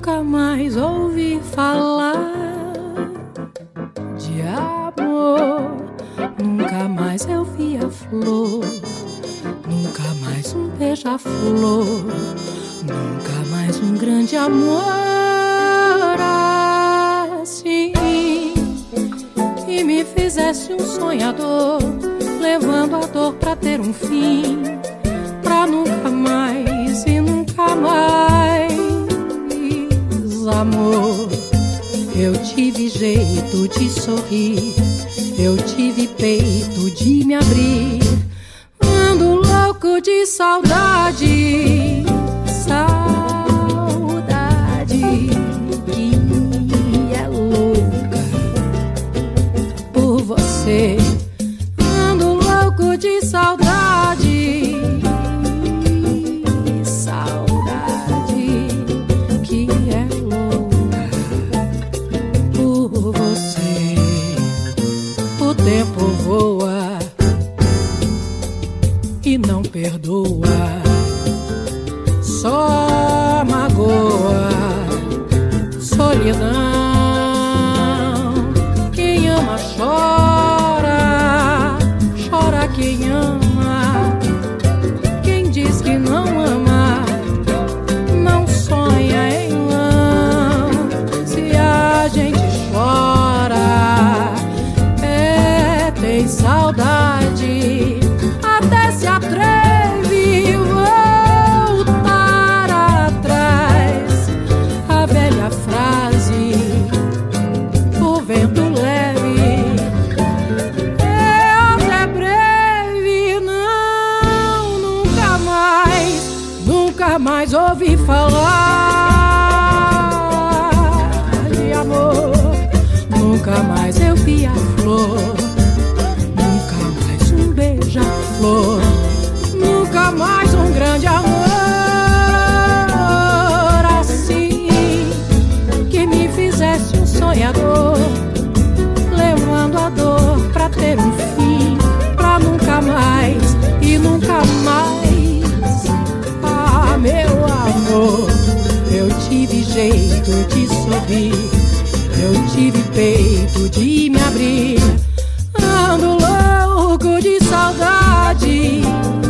Nunca mais ouvi falar de amor. Nunca mais eu vi a flor. Nunca mais um beija-flor. Nunca mais um grande amor assim. E me fizesse um sonhador, levando a dor pra ter um fim, pra nunca mais e nunca mais. Amor, eu tive jeito de sorrir, eu tive peito de me abrir. Ando louco de saudade, saudade que é louca por você. Ando louco de saudade, saudade que é por você. O tempo voa e não perdoa, só magoa, solidão. Quem ama chora, chora quem ama. Quem diz que não ama, não sonha em vão. Se a gente chora, tem saudade, até se atreve voltar atrás. A velha frase, o vento leve é até breve. Não, nunca mais ouvi falar de amor. Nunca mais eu vi a flor. Nunca mais um beija-flor. Nunca mais um grande amor assim, que me fizesse um sonhador, levando a dor pra ter um fim, pra nunca mais e nunca mais. Ah, meu amor, eu tive jeito de sorrir, eu tive peito de me abrir. Ando louco de saudade,